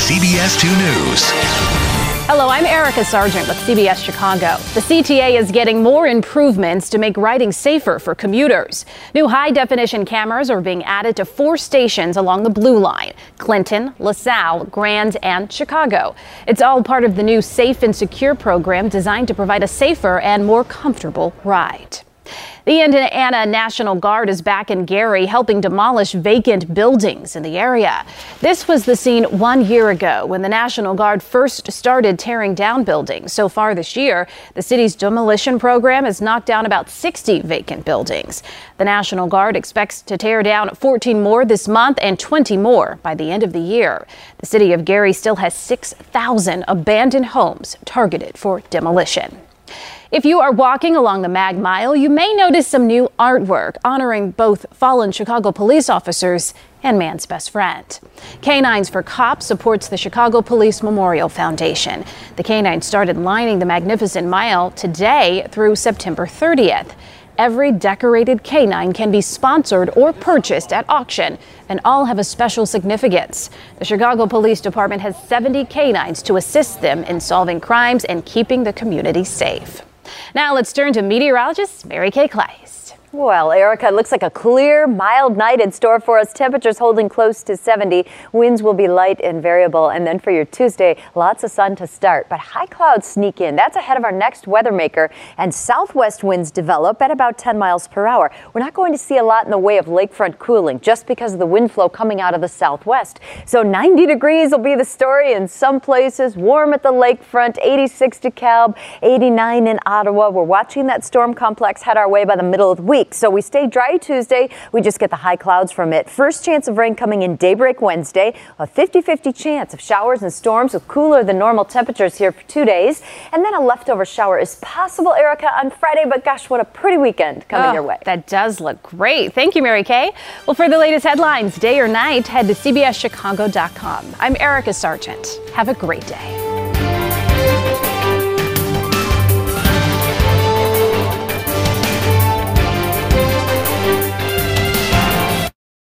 CBS 2 News. Hello, I'm Erica Sargent with CBS Chicago. The CTA is getting more improvements to make riding safer for commuters. New high-definition cameras are being added to 4 stations along the Blue Line: Clinton, LaSalle, Grand, and Chicago. It's all part of the new Safe and Secure program designed to provide a safer and more comfortable ride. The Indiana National Guard is back in Gary helping demolish vacant buildings in the area. This was the scene 1 year ago when the National Guard first started tearing down buildings. So far this year, the city's demolition program has knocked down about 60 vacant buildings. The National Guard expects to tear down 14 more this month and 20 more by the end of the year. The city of Gary still has 6,000 abandoned homes targeted for demolition. If you are walking along the Mag Mile, you may notice some new artwork honoring both fallen Chicago police officers and man's best friend. Canines for Cops supports the Chicago Police Memorial Foundation. The canines started lining the Magnificent Mile today through September 30th. Every decorated canine can be sponsored or purchased at auction, and all have a special significance. The Chicago Police Department has 70 canines to assist them in solving crimes and keeping the community safe. Now let's turn to meteorologist Mary Kay Kleist. Well, Erica, it looks like a clear, mild night in store for us. Temperatures holding close to 70. Winds will be light and variable. And then for your Tuesday, lots of sun to start, but high clouds sneak in. That's ahead of our next weather maker. And southwest winds develop at about 10 miles per hour. We're not going to see a lot in the way of lakefront cooling just because of the wind flow coming out of the southwest. So 90 degrees will be the story in some places. Warm at the lakefront, 86 DeKalb, 89 in Ottawa. We're watching that storm complex head our way by the middle of the week. So we stay dry Tuesday. We just get the high clouds from it. First chance of rain coming in daybreak Wednesday. A 50-50 chance of showers and storms with cooler than normal temperatures here for 2 days. And then a leftover shower is possible, Erica, on Friday. But gosh, what a pretty weekend coming your way. That does look great. Thank you, Mary Kay. Well, for the latest headlines, day or night, head to CBSChicago.com. I'm Erica Sargent. Have a great day.